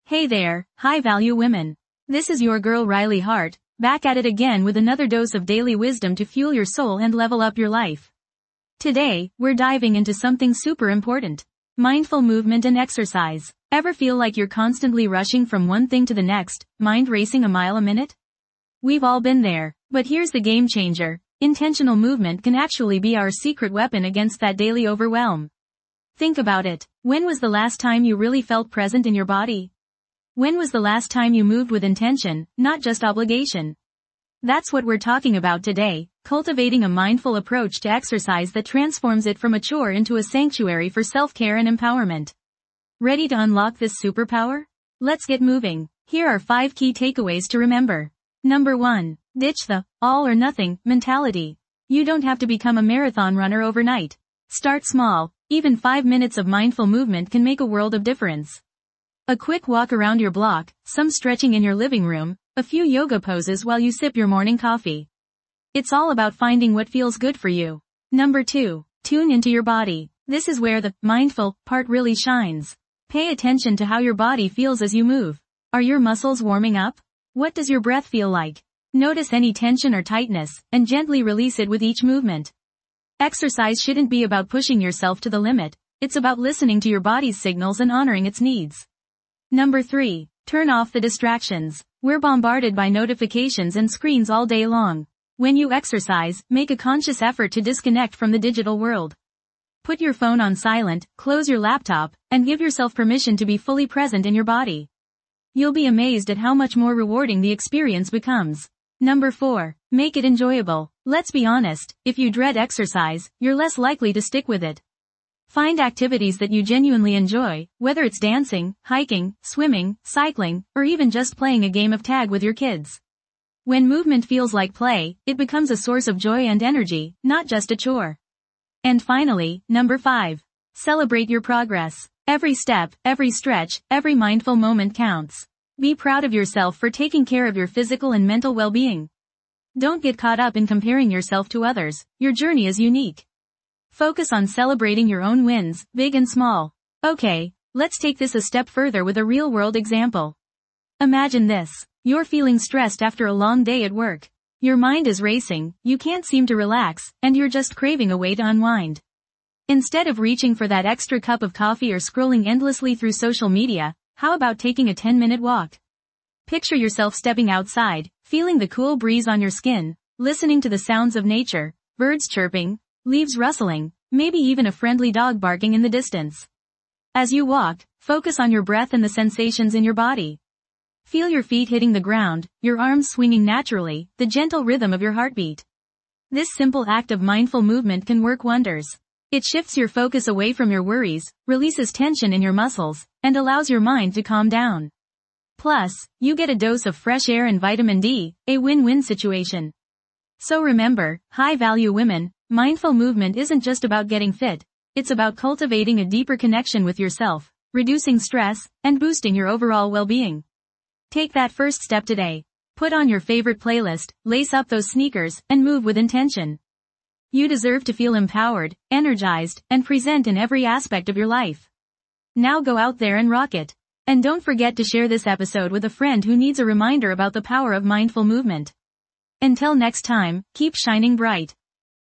Hey there, high-value women. This is your girl Riley Hart, back at it again with another dose of daily wisdom to fuel your soul and level up your life. Today, we're diving into something super important. Mindful movement and exercise. Ever feel like you're constantly rushing from one thing to the next, mind racing a mile a minute? We've all been there, but here's the game changer. Intentional movement can actually be our secret weapon against that daily overwhelm. Think about it. When was the last time you really felt present in your body? When was the last time you moved with intention, not just obligation? That's what we're talking about today, cultivating a mindful approach to exercise that transforms it from a chore into a sanctuary for self-care and empowerment. Ready to unlock this superpower? Let's get moving. Here are 5 key takeaways to remember. Number 1. Ditch the all or nothing mentality. You don't have to become a marathon runner overnight. Start small. Even 5 minutes of mindful movement can make a world of difference. A quick walk around your block, some stretching in your living room, a few yoga poses while you sip your morning coffee. It's all about finding what feels good for you. Number 2. Tune into your body. This is where the mindful part really shines. Pay attention to how your body feels as you move. Are your muscles warming up? What does your breath feel like? Notice any tension or tightness, and gently release it with each movement. Exercise shouldn't be about pushing yourself to the limit. It's about listening to your body's signals and honoring its needs. Number 3. Turn off the distractions. We're bombarded by notifications and screens all day long. When you exercise, make a conscious effort to disconnect from the digital world. Put your phone on silent, close your laptop, and give yourself permission to be fully present in your body. You'll be amazed at how much more rewarding the experience becomes. Number 4. Make it enjoyable. Let's be honest, if you dread exercise, you're less likely to stick with it. Find activities that you genuinely enjoy, whether it's dancing, hiking, swimming, cycling, or even just playing a game of tag with your kids. When movement feels like play, it becomes a source of joy and energy, not just a chore. And finally, number 5. Celebrate your progress. Every step, every stretch, every mindful moment counts. Be proud of yourself for taking care of your physical and mental well-being. Don't get caught up in comparing yourself to others. Your journey is unique. Focus on celebrating your own wins, big and small. Okay, let's take this a step further with a real-world example. Imagine this. You're feeling stressed after a long day at work. Your mind is racing, you can't seem to relax, and you're just craving a way to unwind. Instead of reaching for that extra cup of coffee or scrolling endlessly through social media, how about taking a 10-minute walk? Picture yourself stepping outside, feeling the cool breeze on your skin, listening to the sounds of nature, birds chirping, leaves rustling, maybe even a friendly dog barking in the distance. As you walk, focus on your breath and the sensations in your body. Feel your feet hitting the ground, your arms swinging naturally, the gentle rhythm of your heartbeat. This simple act of mindful movement can work wonders. It shifts your focus away from your worries, releases tension in your muscles, and allows your mind to calm down. Plus, you get a dose of fresh air and vitamin D, a win-win situation. So remember, high-value women, mindful movement isn't just about getting fit, it's about cultivating a deeper connection with yourself, reducing stress, and boosting your overall well-being. Take that first step today. Put on your favorite playlist, lace up those sneakers, and move with intention. You deserve to feel empowered, energized, and present in every aspect of your life. Now go out there and rock it. And don't forget to share this episode with a friend who needs a reminder about the power of mindful movement. Until next time, keep shining bright.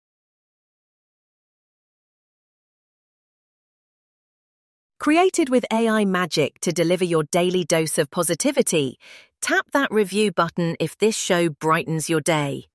Created with AI magic to deliver your daily dose of positivity, tap that review button if this show brightens your day.